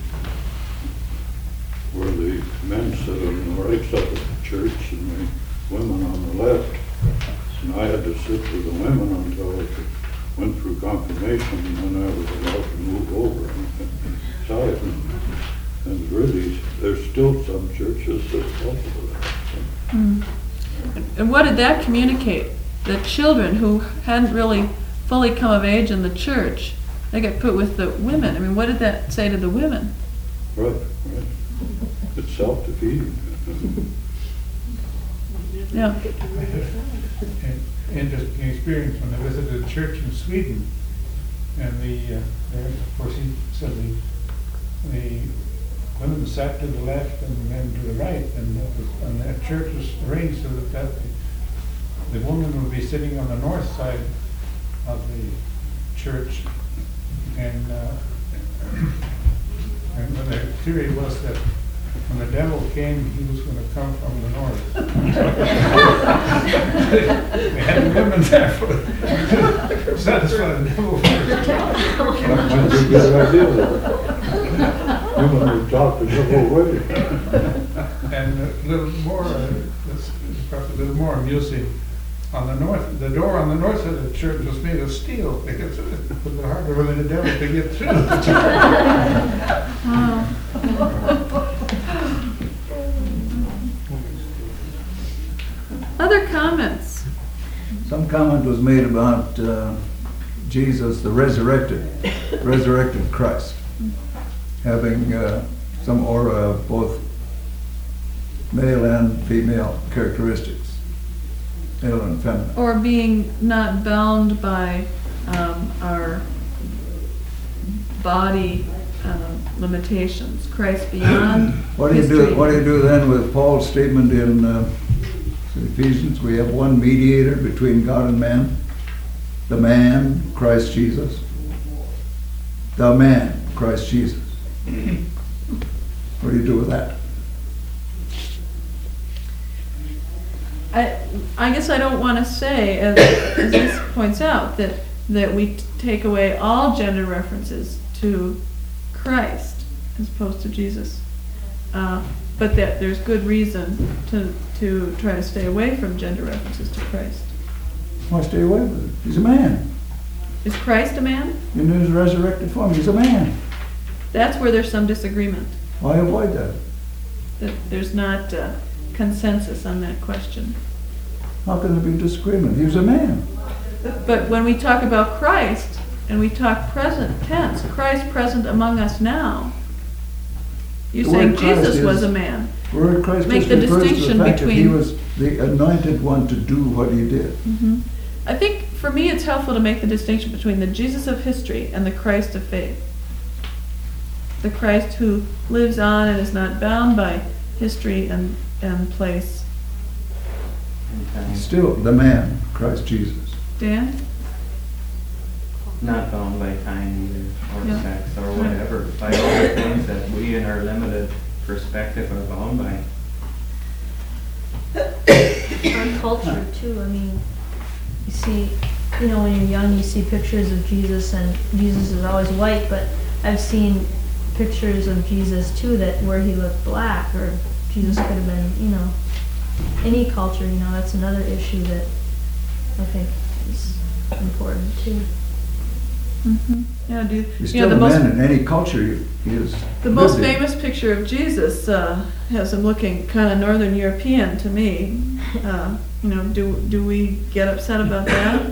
where the men sat on the right side of the church and the women on the left. And I had to sit with the women until I went through confirmation, and then I was allowed to move over and side. And really, there's still some churches that follow that. Mm. And what did that communicate? The children who hadn't really fully come of age in the church, they got put with the women. I mean, what did that say to the women? Right. It's self-defeating. Yeah. I had an interesting experience when I visited a church in Sweden, and of course he said the women sat to the left and the men to the right, and that church was arranged so that the woman would be sitting on the north side of the church, and the theory was that when the devil came, he was gonna come from the north. They had women there for satisfy the devil first. That might be a good idea, though. Women would talk the devil away. And a little more, this is perhaps a little more amusing. On the north, the door on the north side of the church was made of steel because it was harder for the devil to get through. Other comments? Some comment was made about Jesus, the resurrected Christ, having some aura of both male and female characteristics, male and feminine. Or being not bound by our body limitations. Christ beyond What do you history. do then with Paul's statement in Ephesians? We have one mediator between God and man, the man, Christ Jesus. The man, Christ Jesus. What do you do with that? I guess I don't want to say, as this points out, that we take away all gender references to Christ as opposed to Jesus. But that there's good reason to try to stay away from gender references to Christ. Why stay away with it? He's a man. Is Christ a man? In his resurrected form, he's a man. That's where there's some disagreement. Why avoid that? That there's not consensus on that question. How can there be disagreement? He was a man. But when we talk about Christ, and we talk present tense, Christ present among us now, you're The saying word Christ Jesus was is- a man. The word Christ Make just the refers to distinction the fact that he between- was the anointed one to do what he did. I think for me it's helpful to make the distinction between the Jesus of history and the Christ of faith. The Christ who lives on and is not bound by history and place. And time. Still the man, Christ Jesus. Dan? Not bound by time either, or Yeah. sex, or whatever, by all the things that we in our limited perspective are bound by. Our culture too, I mean, you see, when you're young, you see pictures of Jesus and Jesus is always white, but I've seen pictures of Jesus too where he looked black, or Jesus could have been, any culture, that's another issue that I think is important too. Yeah, He's still the a most man in any culture he is. the most lived in. famous picture of Jesus has him looking kind of Northern European to me. Do we get upset about that?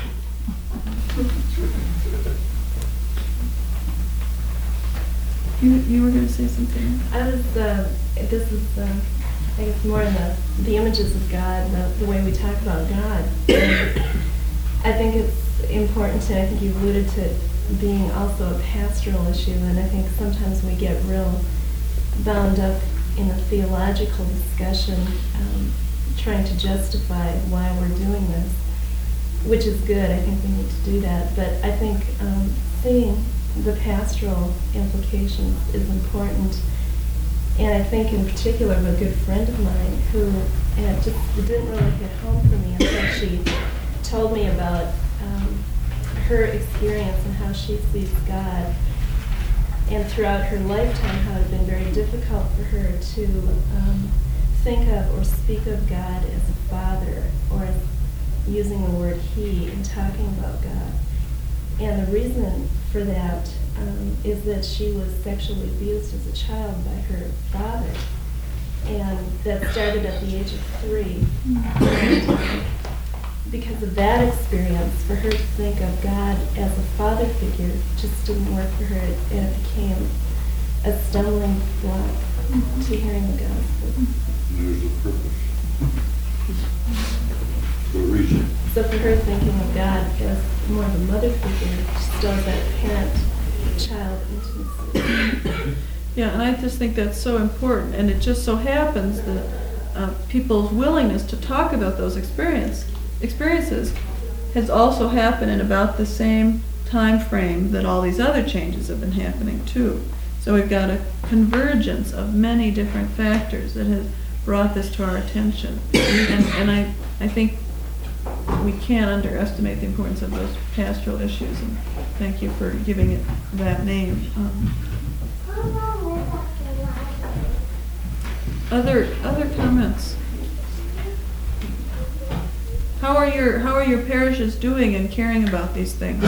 You were going to say something. I was, this is, I guess more in the images of God, the way we talk about God. And I think it's important, and I think you alluded to it being also a pastoral issue, and I think sometimes we get real bound up in a theological discussion, trying to justify why we're doing this, which is good. I think we need to do that. But I think seeing the pastoral implications is important. And I think in particular of a good friend of mine who it didn't really hit home for me until she told me about her experience and how she sees God. And throughout her lifetime, how it had been very difficult for her to think of or speak of God as a father, or as using the word he in talking about God. And the reason for that is that she was sexually abused as a child by her father. And that started at the age of 3. And, because of that experience, for her to think of God as a father figure just didn't work for her, and it became a stumbling block to hearing the gospel. There's a purpose. The reason. So for her, thinking of God as more of a mother figure still has that parent-child intimacy. Yeah, and I just think that's so important, and it just so happens that people's willingness to talk about those experiences has also happened in about the same time frame that all these other changes have been happening too. So we've got a convergence of many different factors that has brought this to our attention. And I think we can't underestimate the importance of those pastoral issues, and thank you for giving it that name. Other comments? How are your parishes doing in caring about these things?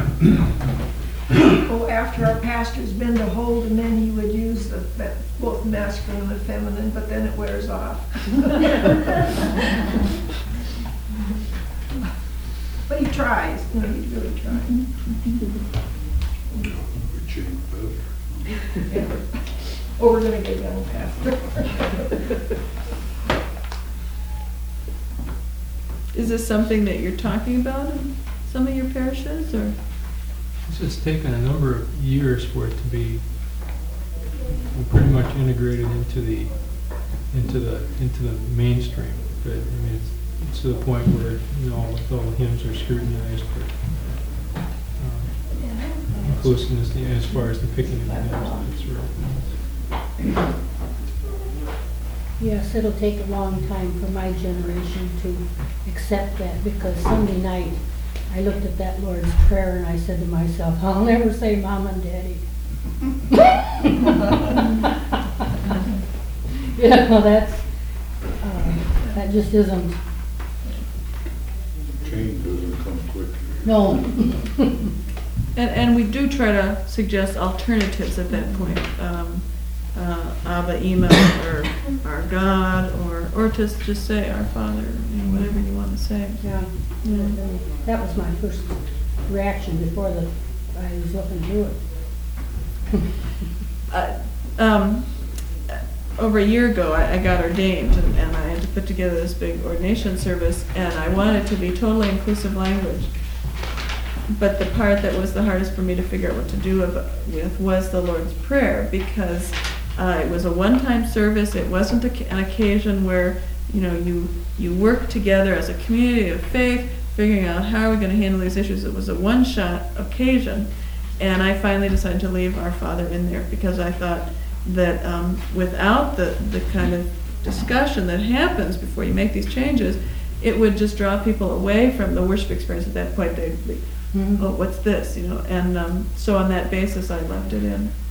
Oh, after our pastor's been to hold, and then he would use both masculine and feminine, but then it wears off. But he tries, he really tries. We change better. Or we're gonna get a young pastor. Is this something that you're talking about in some of your parishes, or? This has taken a number of years for it to be pretty much integrated into the mainstream. But I mean, it's to the point where all the hymns are scrutinized for inclusiveness as far as the picking of the hymns. Yes, it'll take a long time for my generation to accept that, because Sunday night I looked at that Lord's Prayer and I said to myself, I'll never say Mom and Daddy. That just isn't. Change doesn't come quickly. No. And we do try to suggest alternatives at that point. Abba, Ema, or our God, or just say our Father, whatever you want to say. Yeah. That was my first reaction before I was looking through it. Over a year ago, I got ordained, and I had to put together this big ordination service, and I wanted it to be totally inclusive language. But the part that was the hardest for me to figure out what to do with was the Lord's Prayer, because it was a one-time service. It wasn't an occasion where you work together as a community of faith, figuring out how are we going to handle these issues. It was a one-shot occasion, and I finally decided to leave Our Father in there, because I thought that without the kind of discussion that happens before you make these changes, it would just draw people away from the worship experience. At that point, they'd be, oh, what's this, and so on that basis, I left it in.